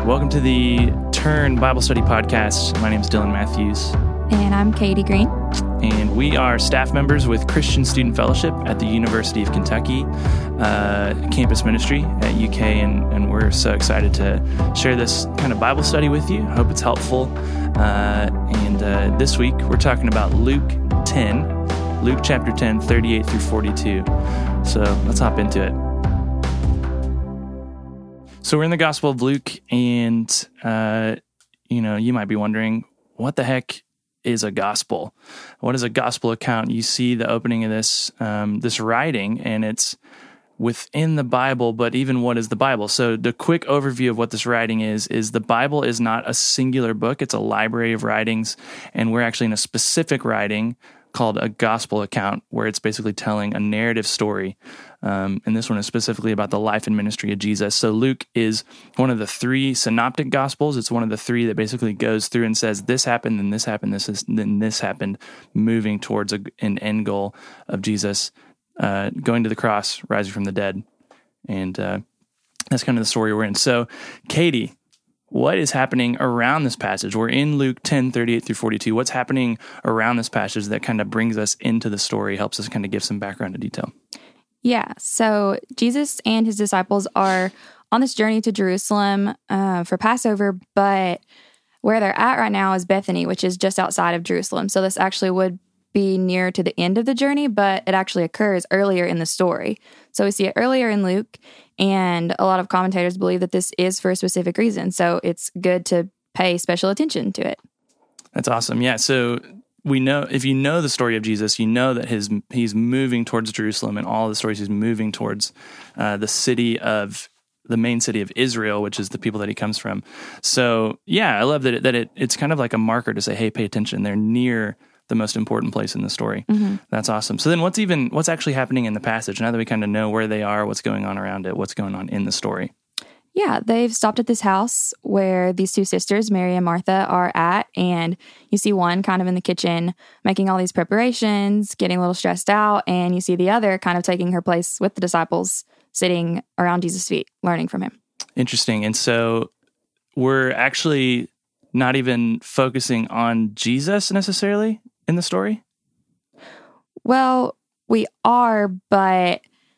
Welcome to the Turn Bible Study Podcast. My name is Dylan Matthews. And I'm Katie Green. And we are staff members with Christian Student Fellowship at the University of Kentucky campus ministry at UK. And we're so excited to share this kind of Bible study with you. I hope it's helpful. And this week, we're talking about Luke chapter 10, 38 through 42. So let's hop into it. So we're in the Gospel of Luke, and, you might be wondering, what the heck is a gospel? What is a gospel account? You see the opening of this writing, and it's within the Bible, but even what is the Bible? So the quick overview of what this writing is the Bible is not a singular book. It's a library of writings, and we're actually in a specific writing called a gospel account, where it's basically telling a narrative story. And this one is specifically about the life and ministry of Jesus. So Luke is one of the three synoptic gospels. It's one of the three that basically goes through and says, this happened, then this happened, then this happened, moving towards an end goal of Jesus going to the cross, rising from the dead. And that's kind of the story we're in. So, Katie, what is happening around this passage? We're in Luke 10, 38 through 42. What's happening around this passage that kind of brings us into the story, helps us kind of give some background and detail? Yeah, so Jesus and his disciples are on this journey to Jerusalem for Passover, but where they're at right now is Bethany, which is just outside of Jerusalem. So this actually would be near to the end of the journey, but it actually occurs earlier in the story. So we see it earlier in Luke, and a lot of commentators believe that this is for a specific reason. So it's good to pay special attention to it. That's awesome. Yeah, so we know, if you know the story of Jesus, you know that he's moving towards Jerusalem, and all the stories he's moving towards the main city of Israel, which is the people that he comes from. So yeah, I love that it's kind of like a marker to say, hey, pay attention. They're near the most important place in the story. Mm-hmm. That's awesome. So then what's actually happening in the passage now that we kind of know where they are, what's going on around it, what's going on in the story? Yeah, they've stopped at this house where these two sisters, Mary and Martha, are at, and you see one kind of in the kitchen making all these preparations, getting a little stressed out, and you see the other kind of taking her place with the disciples, sitting around Jesus' feet, learning from him. Interesting. And so we're actually not even focusing on Jesus necessarily in the story? Well, we are, but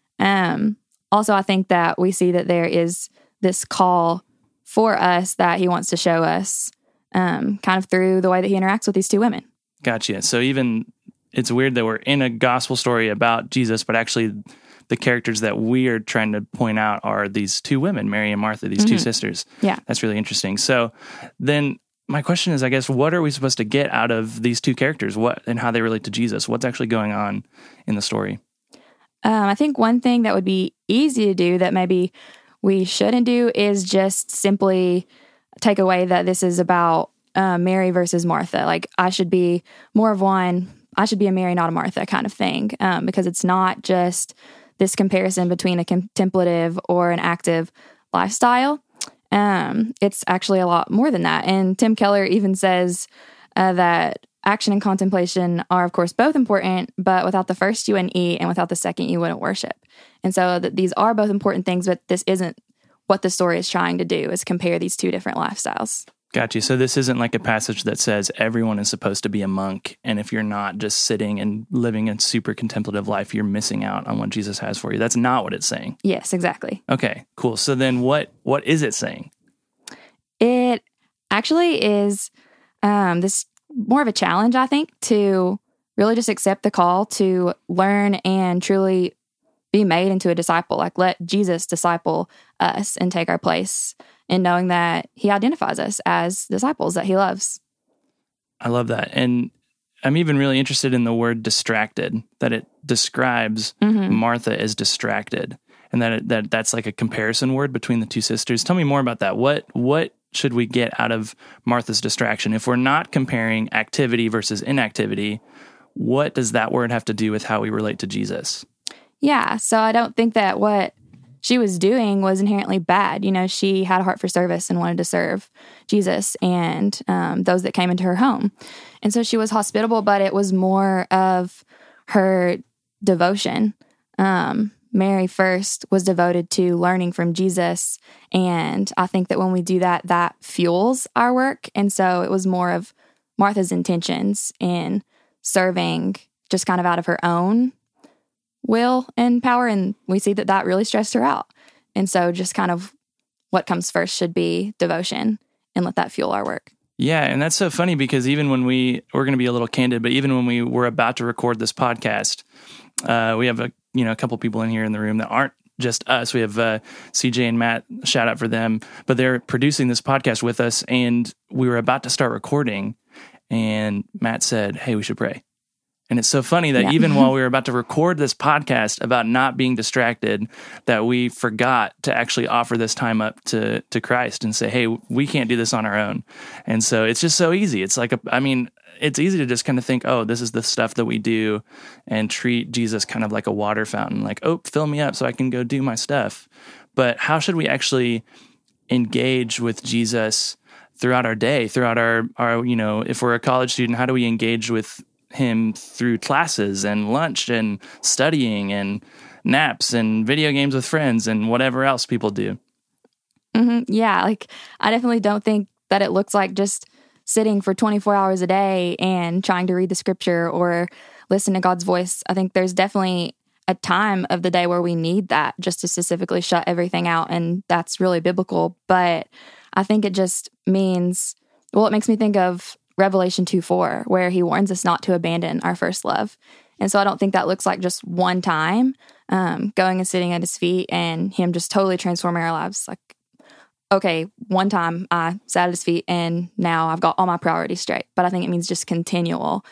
also I think that we see that there is this call for us that he wants to show us kind of through the way that he interacts with these two women. Gotcha. So even it's weird that we're in a gospel story about Jesus, but actually the characters that we are trying to point out are these two women, Mary and Martha, these two sisters. Yeah. That's really interesting. So then my question is, I guess, what are we supposed to get out of these two characters? What and how they relate to Jesus? What's actually going on in the story? I think one thing that would be easy to do that maybe we shouldn't do is just simply take away that this is about Mary versus Martha. Like, I should be more of one. I should be a Mary, not a Martha kind of thing, because it's not just this comparison between a contemplative or an active lifestyle. It's actually a lot more than that. And Tim Keller even says that action and contemplation are, of course, both important, but without the first, you wouldn't eat, and without the second, you wouldn't worship. And so these are both important things, but this isn't what the story is trying to do, is compare these two different lifestyles. Gotcha. So this isn't like a passage that says everyone is supposed to be a monk, and if you're not just sitting and living a super contemplative life, you're missing out on what Jesus has for you. That's not what it's saying. Yes, exactly. Okay, cool. So then what is it saying? It actually is this more of a challenge, I think, to really just accept the call to learn and truly be made into a disciple. Like, let Jesus disciple us and take our place, and knowing that he identifies us as disciples that he loves. I love that. And I'm even really interested in the word distracted, that it describes Martha as distracted, and that's like a comparison word between the two sisters. Tell me more about that. What should we get out of Martha's distraction? If we're not comparing activity versus inactivity, what does that word have to do with how we relate to Jesus? Yeah, so I don't think that what she was doing was inherently bad. You know, she had a heart for service and wanted to serve Jesus and those that came into her home. And so she was hospitable, but it was more of her devotion Mary first was devoted to learning from Jesus. And I think that when we do that, that fuels our work. And so it was more of Martha's intentions in serving just kind of out of her own will and power. And we see that that really stressed her out. And so just kind of what comes first should be devotion and let that fuel our work. Yeah, and that's so funny because even when we're going to be a little candid, but even when we were about to record this podcast, we have a couple people in here in the room that aren't just us. We have CJ and Matt, shout out for them, but they're producing this podcast with us, and we were about to start recording, and Matt said, "Hey, we should pray." And it's so funny that even while we were about to record this podcast about not being distracted, that we forgot to actually offer this time up to Christ and say, hey, we can't do this on our own. And so it's just so easy. It's like, it's easy to just kind of think, oh, this is the stuff that we do, and treat Jesus kind of like a water fountain, like, oh, fill me up so I can go do my stuff. But how should we actually engage with Jesus throughout our day, throughout our if we're a college student, how do we engage with him through classes and lunch and studying and naps and video games with friends and whatever else people do? Mm-hmm. Yeah, like I definitely don't think that it looks like just sitting for 24 hours a day and trying to read the scripture or listen to God's voice. I think there's definitely a time of the day where we need that just to specifically shut everything out, and that's really biblical. But I think it just means, it makes me think of Revelation 2:4, where he warns us not to abandon our first love. And so I don't think that looks like just one time going and sitting at his feet and him just totally transforming our lives. Like, okay, one time I sat at his feet and now I've got all my priorities straight. But I think it means just continual,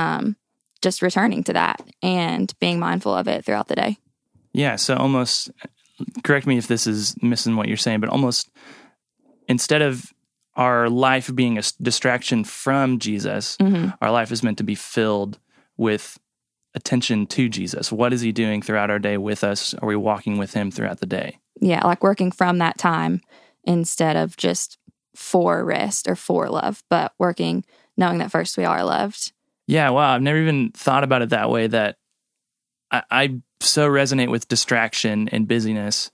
just returning to that and being mindful of it throughout the day. Yeah, so almost, correct me if this is missing what you're saying, but almost instead of our life being a distraction from Jesus, our life is meant to be filled with attention to Jesus. What is he doing throughout our day with us? Are we walking with him throughout the day? Yeah, like working from that time instead of just for rest or for love, but working knowing that first we are loved. Yeah, wow. I've never even thought about it that way, that I so resonate with distraction and busyness.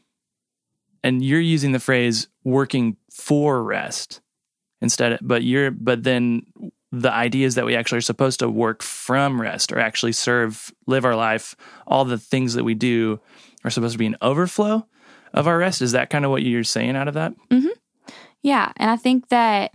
And you're using the phrase working for rest instead, but then the idea is that we actually are supposed to work from rest, or actually live our life. All the things that we do are supposed to be an overflow of our rest. Is that kind of what you're saying out of that? Mm-hmm. Yeah. And I think that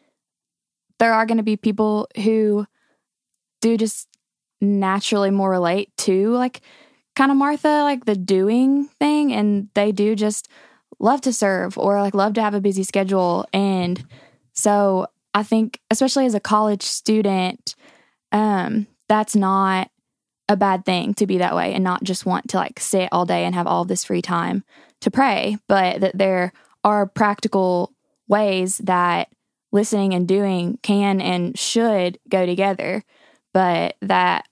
there are going to be people who do just naturally more relate to like kind of Martha, like the doing thing. And they do just love to serve or like love to have a busy schedule. And so I think, especially as a college student, that's not a bad thing to be that way and not just want to like sit all day and have all of this free time to pray, but that there are practical ways that listening and doing can and should go together, but that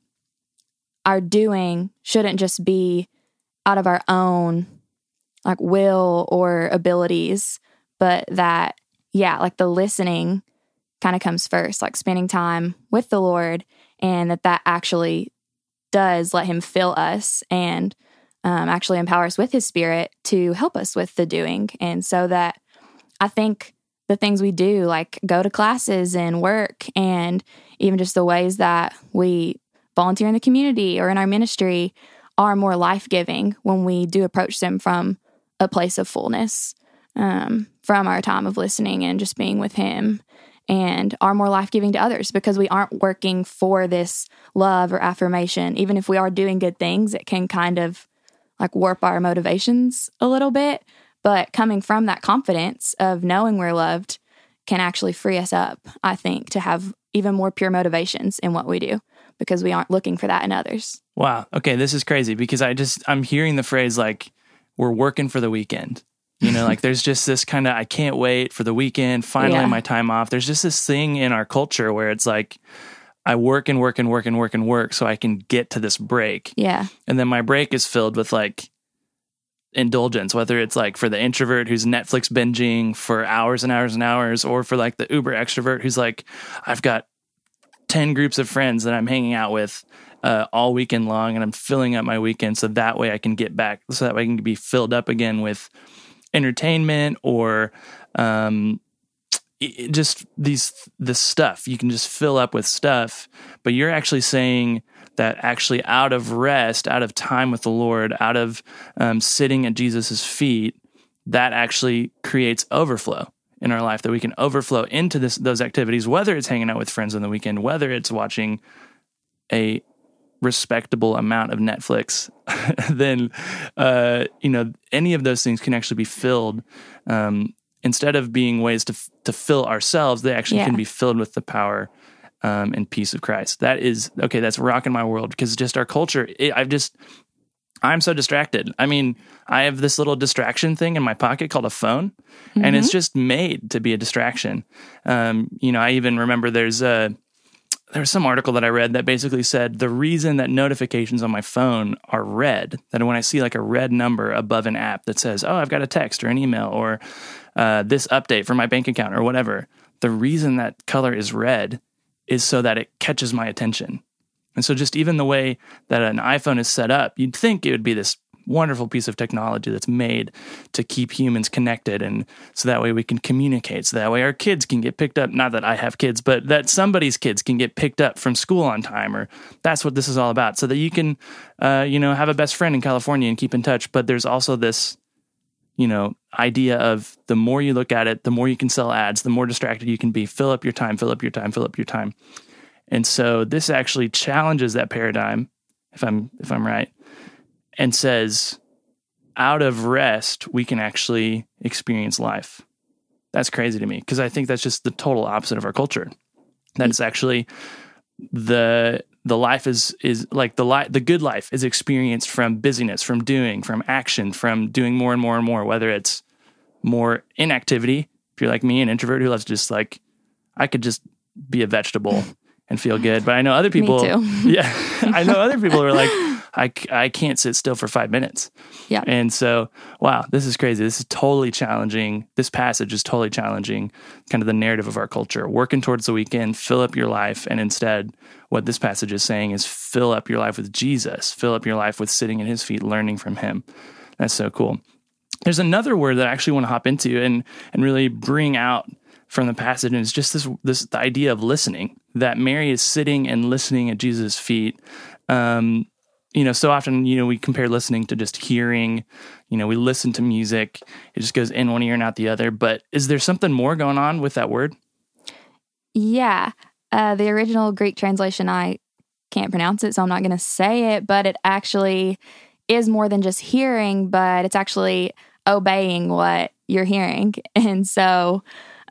our doing shouldn't just be out of our own like will or abilities, but that, yeah, like the listening kind of comes first, like spending time with the Lord, and that actually does let him fill us and actually empower us with his spirit to help us with the doing. And so that I think the things we do, like go to classes and work, and even just the ways that we volunteer in the community or in our ministry, are more life-giving when we do approach them from a place of fullness, from our time of listening and just being with him, and are more life-giving to others because we aren't working for this love or affirmation. Even if we are doing good things, it can kind of like warp our motivations a little bit, but coming from that confidence of knowing we're loved can actually free us up, I think, to have even more pure motivations in what we do because we aren't looking for that in others. Wow. Okay, this is crazy because I'm hearing the phrase like, we're working for the weekend. You know, like there's just this kind of, I can't wait for the weekend, finally my time off. There's just this thing in our culture where it's like, I work and work and work and work and work so I can get to this break. Yeah. And then my break is filled with like indulgence, whether it's like for the introvert who's Netflix binging for hours and hours and hours, or for like the uber extrovert who's like, I've got 10 groups of friends that I'm hanging out with all weekend long, and I'm filling up my weekend so that way I can get back, so that way I can be filled up again with entertainment or just this stuff. You can just fill up with stuff, but you're actually saying that actually out of rest, out of time with the Lord, out of sitting at Jesus's feet, that actually creates overflow in our life, that we can overflow into those activities, whether it's hanging out with friends on the weekend, whether it's watching a respectable amount of Netflix, then, any of those things can actually be filled. Instead of being ways to fill ourselves, they actually can be filled with the power and peace of Christ. That's rocking my world, because just our culture, I'm so distracted. I mean, I have this little distraction thing in my pocket called a phone, and it's just made to be a distraction. I even remember there was some article that I read that basically said the reason that notifications on my phone are red, that when I see like a red number above an app that says, oh, I've got a text or an email or this update from my bank account or whatever, the reason that color is red is so that it catches my attention. And so just even the way that an iPhone is set up, you'd think it would be this wonderful piece of technology that's made to keep humans connected, and so that way we can communicate, so that way our kids can get picked up, not that I have kids, but that somebody's kids can get picked up from school on time, or that's what this is all about, so that you can have a best friend in California and keep in touch. But there's also this idea of the more you look at it, the more you can sell ads, the more distracted you can be. Fill up your time. And so this actually challenges that paradigm, if I'm right, and says, out of rest, we can actually experience life. That's crazy to me, because I think that's just the total opposite of our culture. That it's actually the life is like the good life is experienced from busyness, from doing, from action, from doing more and more and more, whether it's more inactivity. If you're like me, an introvert who loves just like, I could just be a vegetable and feel good. But I know other people, I know other people who are like, I can't sit still for 5 minutes. Yeah. And so, wow, this is crazy. This is totally challenging. This passage is totally challenging kind of the narrative of our culture. Working towards the weekend, fill up your life. And instead, what this passage is saying is fill up your life with Jesus. Fill up your life with sitting at his feet, learning from him. That's so cool. There's another word that I actually want to hop into and really bring out from the passage, and it's just the idea of listening, that Mary is sitting and listening at Jesus' feet. So often, we compare listening to just hearing. We listen to music. It just goes in one ear and out the other. But is there something more going on with that word? Yeah. The original Greek translation, I can't pronounce it, so I'm not going to say it, but it actually is more than just hearing, but it's actually obeying what you're hearing. And so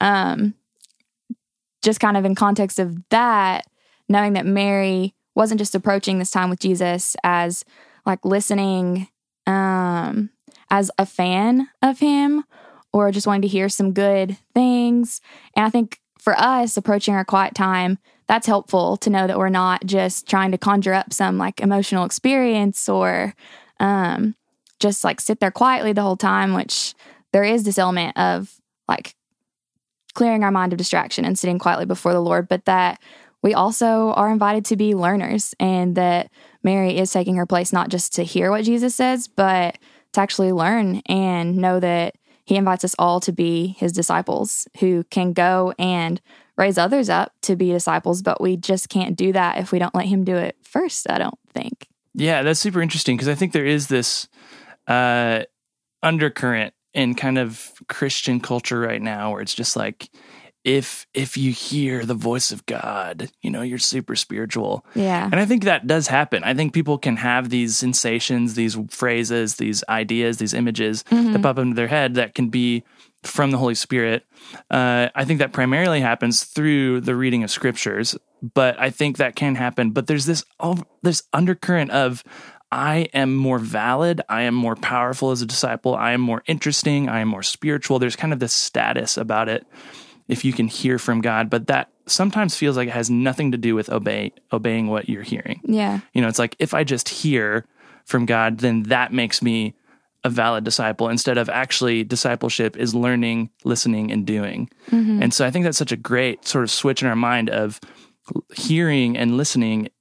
just kind of in context of that, knowing that Mary wasn't just approaching this time with Jesus as like listening as a fan of him or just wanting to hear some good things. And I think for us approaching our quiet time, that's helpful to know that we're not just trying to conjure up some like emotional experience or just like sit there quietly the whole time, which there is this element of like clearing our mind of distraction and sitting quietly before the Lord, but that we also are invited to be learners, and that Mary is taking her place not just to hear what Jesus says, but to actually learn and know that he invites us all to be his disciples who can go and raise others up to be disciples, but we just can't do that if we don't let him do it first, I don't think. Yeah, that's super interesting, because I think there is this undercurrent in kind of Christian culture right now where it's just like, if you hear the voice of God, you're super spiritual. Yeah. And I think that does happen. I think people can have these sensations, these phrases, these ideas, these images that pop into their head that can be from the Holy Spirit. I think that primarily happens through the reading of scriptures, but I think that can happen. But there's this undercurrent of, I am more valid, I am more powerful as a disciple, I am more interesting, I am more spiritual. There's kind of this status about it if you can hear from God, but that sometimes feels like it has nothing to do with obeying what you're hearing. Yeah. It's like, if I just hear from God, then that makes me a valid disciple, instead of actually discipleship is learning, listening, and doing. And so I think that's such a great sort of switch in our mind of hearing and listening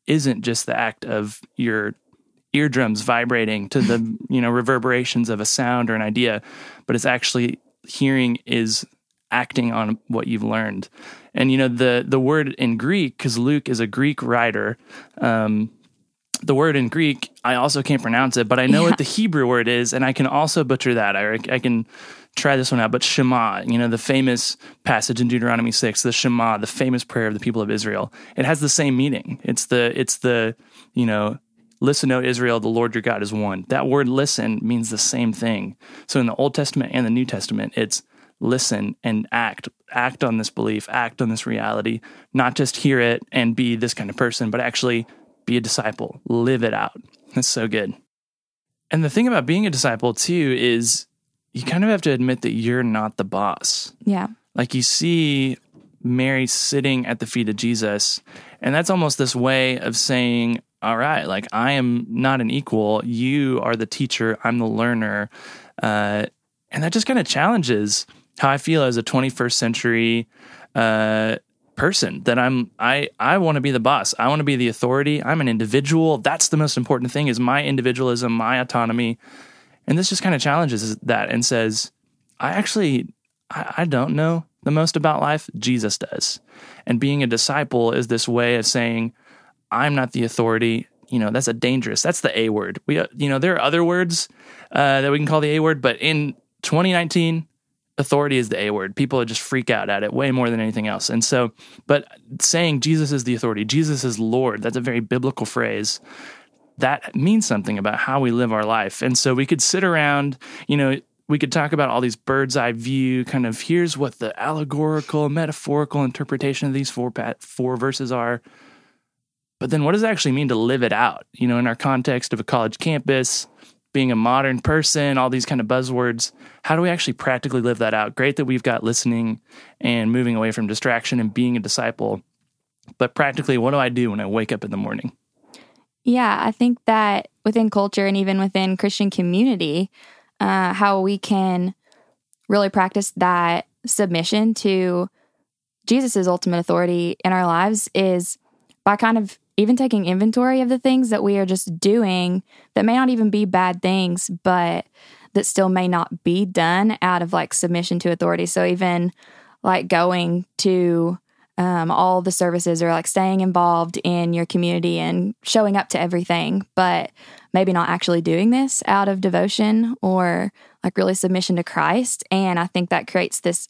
isn't just the act of your eardrums vibrating to the, reverberations of a sound or an idea, but it's actually hearing is acting on what you've learned. And, the word in Greek, because Luke is a Greek writer, the word in Greek, I also can't pronounce it, but I know what the Hebrew word is, and I can also butcher that. I can try this one out, but Shema, the famous passage in Deuteronomy 6, the Shema, the famous prayer of the people of Israel, it has the same meaning. It's the listen, O Israel, the Lord your God is one. That word listen means the same thing. So in the Old Testament and the New Testament, it's listen and act on this belief, act on this reality, not just hear it and be this kind of person, but actually be a disciple, live it out. That's so good. And the thing about being a disciple too is you kind of have to admit that you're not the boss. Yeah. Like you see Mary sitting at the feet of Jesus, and that's almost this way of saying, all right, like I am not an equal. You are the teacher. I'm the learner. And that just kind of challenges how I feel as a 21st century person, that I want to be the boss. I want to be the authority. I'm an individual. That's the most important thing, is my individualism, my autonomy. And this just kind of challenges that and says, I don't know the most about life. Jesus does. And being a disciple is this way of saying, I'm not the authority. That's that's the A word. There are other words that we can call the A word, but in 2019, authority is the A word. People just freak out at it way more than anything else. And so, but saying Jesus is the authority, Jesus is Lord, that's a very biblical phrase. That means something about how we live our life. And so we could sit around, we could talk about all these bird's eye view, kind of here's what the allegorical, metaphorical interpretation of these four verses are. But then what does it actually mean to live it out? In our context of a college campus, being a modern person, all these kind of buzzwords, how do we actually practically live that out? Great that we've got listening and moving away from distraction and being a disciple. But practically, what do I do when I wake up in the morning? Yeah, I think that within culture and even within Christian community, how we can really practice that submission to Jesus's ultimate authority in our lives is by kind of even taking inventory of the things that we are just doing that may not even be bad things, but that still may not be done out of like submission to authority. So even like going to all the services, or like staying involved in your community and showing up to everything, but maybe not actually doing this out of devotion or like really submission to Christ. And I think that creates this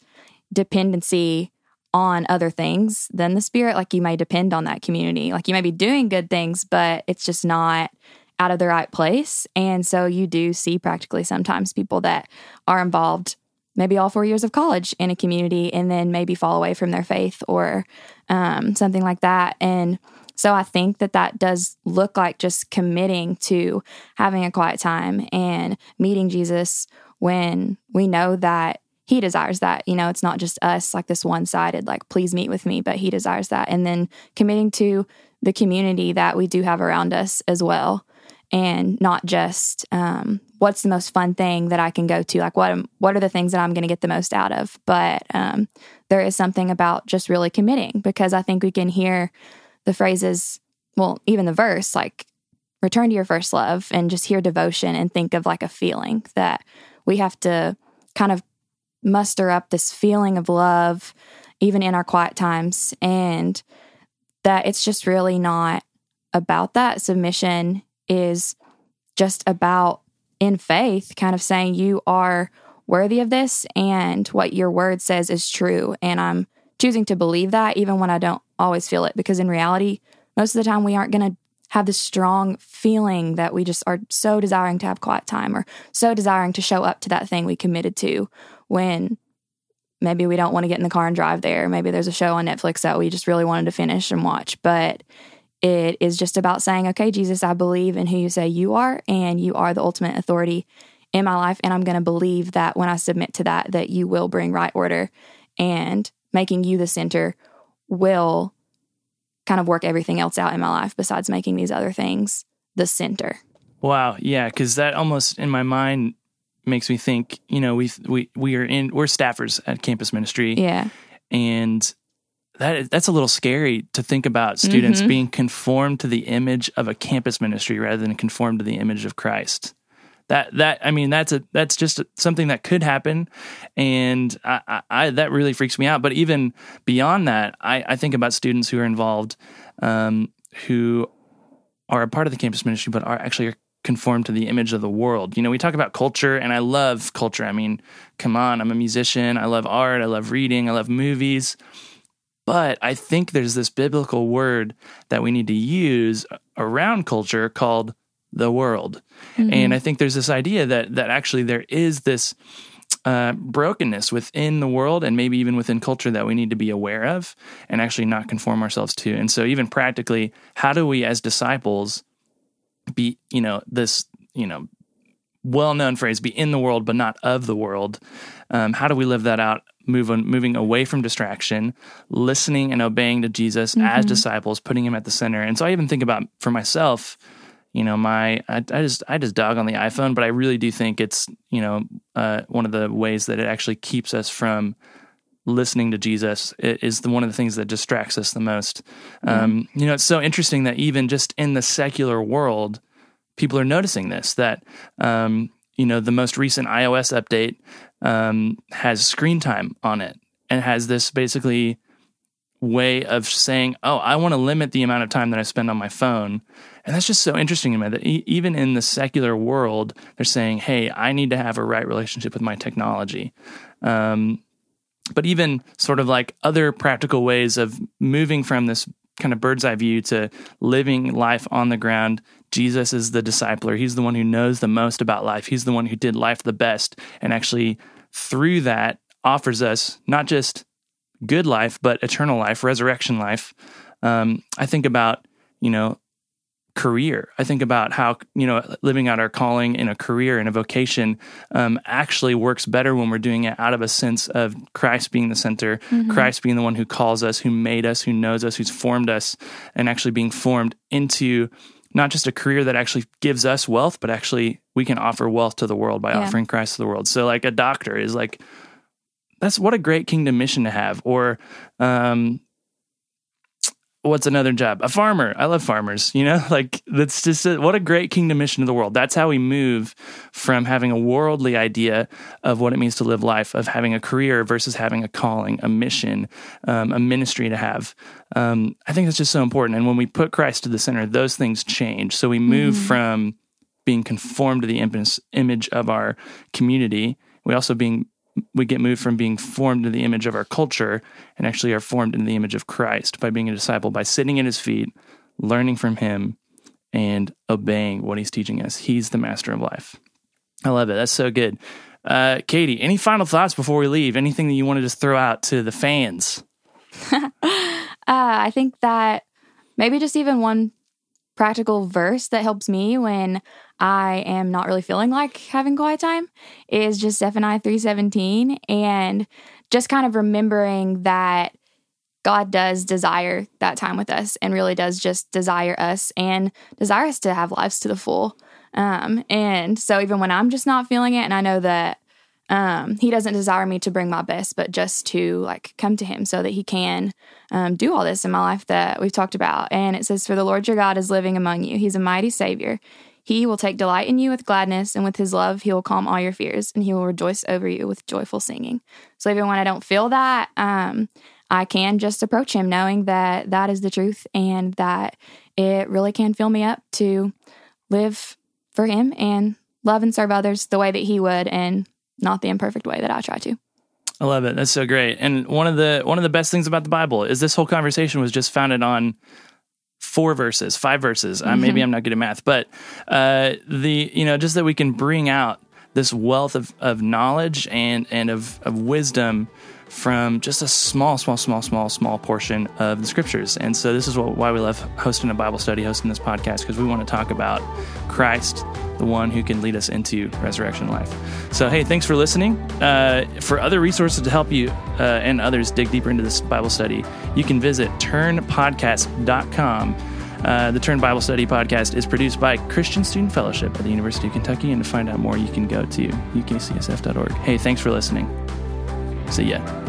dependency on other things than the Spirit. Like you may depend on that community. Like you may be doing good things, but it's just not out of the right place. And so you do see practically sometimes people that are involved maybe all 4 years of college in a community and then maybe fall away from their faith or something like that. And so I think that does look like just committing to having a quiet time and meeting Jesus when we know that He desires that. It's not just us, like this one-sided, like, please meet with me, but He desires that. And then committing to the community that we do have around us as well. And not just what's the most fun thing that I can go to, like what are the things that I'm going to get the most out of. But there is something about just really committing, because I think we can hear the phrases, well, even the verse, like return to your first love, and just hear devotion and think of like a feeling that we have to kind of muster up this feeling of love even in our quiet times, and that it's just really not about that. Submission is just about, in faith, kind of saying you are worthy of this and what your word says is true. And I'm choosing to believe that even when I don't always feel it, because in reality, most of the time we aren't going to have this strong feeling that we just are so desiring to have quiet time or so desiring to show up to that thing we committed to, when maybe we don't want to get in the car and drive there. Maybe there's a show on Netflix that we just really wanted to finish and watch, but it is just about saying, okay, Jesus, I believe in who you say you are, and you are the ultimate authority in my life. And I'm going to believe that when I submit to that you will bring right order, and making you the center will kind of work everything else out in my life besides making these other things the center. Wow. Yeah. Cause that almost in my mind makes me think, we're staffers at campus ministry. Yeah. And that's a little scary to think about students being conformed to the image of a campus ministry rather than conformed to the image of Christ. That's just something that could happen, and I that really freaks me out. But even beyond that, I think about students who are involved, who are a part of the campus ministry, but are actually conformed to the image of the world. We talk about culture, and I love culture. I mean, come on, I'm a musician. I love art. I love reading. I love movies. But I think there's this biblical word that we need to use around culture called the world. And I think there's this idea that actually there is this brokenness within the world and maybe even within culture that we need to be aware of and actually not conform ourselves to. And so even practically, how do we as disciples be, this, well-known phrase, be in the world but not of the world? How do we live that out? Moving away from distraction, listening and obeying to Jesus as disciples, putting him at the center. And so I even think about, for myself, I just dog on the iPhone, but I really do think it's, one of the ways that it actually keeps us from listening to Jesus. It is one of the things that distracts us the most. It's so interesting that even just in the secular world, people are noticing this, that, the most recent iOS update has screen time on it and has this basically way of saying, I want to limit the amount of time that I spend on my phone. And that's just so interesting to me that even in the secular world, they're saying, hey, I need to have a right relationship with my technology. But even sort of like other practical ways of moving from this kind of bird's eye view to living life on the ground. Jesus is the discipler. He's the one who knows the most about life. He's the one who did life the best, and actually through that offers us not just good life, but eternal life, resurrection life. I think about, career. I think about how, living out our calling in a career, in a vocation, actually works better when we're doing it out of a sense of Christ being the center, Christ being the one who calls us, who made us, who knows us, who's formed us, and actually being formed into not just a career that actually gives us wealth, but actually we can offer wealth to the world by offering Christ to the world. So like a doctor is like, that's what a great kingdom mission to have. Or what's another job? A farmer. I love farmers, that's just what a great kingdom mission to the world. That's how we move from having a worldly idea of what it means to live life, of having a career versus having a calling, a mission, a ministry to have. I think that's just so important. And when we put Christ to the center, those things change. So we move from being conformed to the image of our community. We get moved from being formed to the image of our culture and actually are formed in the image of Christ by being a disciple, by sitting at his feet, learning from him, and obeying what he's teaching us. He's the master of life. I love it. That's so good. Katie, any final thoughts before we leave? Anything that you want to just throw out to the fans? I think that maybe just even one practical verse that helps me when I am not really feeling like having quiet time is just Zephaniah 3:17, and just kind of remembering that God does desire that time with us and really does just desire us and desire us to have lives to the full. And so even when I'm just not feeling it, and I know that he doesn't desire me to bring my best, but just to come to him so that he can do all this in my life that we've talked about. And it says, "For the Lord your God is living among you. He's a mighty Savior. He will take delight in you with gladness, and with his love he will calm all your fears, and he will rejoice over you with joyful singing." So even when I don't feel that, I can just approach him knowing that that is the truth and that it really can fill me up to live for him and love and serve others the way that he would, and not the imperfect way that I try to. I love it. That's so great. And one of the best things about the Bible is this whole conversation was just founded on 5 verses. Maybe I'm not good at math, but just that we can bring out this wealth of knowledge and of wisdom from just a small portion of the scriptures. And so this is why we love hosting a Bible study, hosting this podcast, because we want to talk about Christ, the one who can lead us into resurrection life. So, hey, thanks for listening. For other resources to help you and others dig deeper into this Bible study, you can visit turnpodcast.com. The Turn Bible Study podcast is produced by Christian Student Fellowship at the University of Kentucky, and to find out more, you can go to ukcsf.org. Hey, thanks for listening. See ya.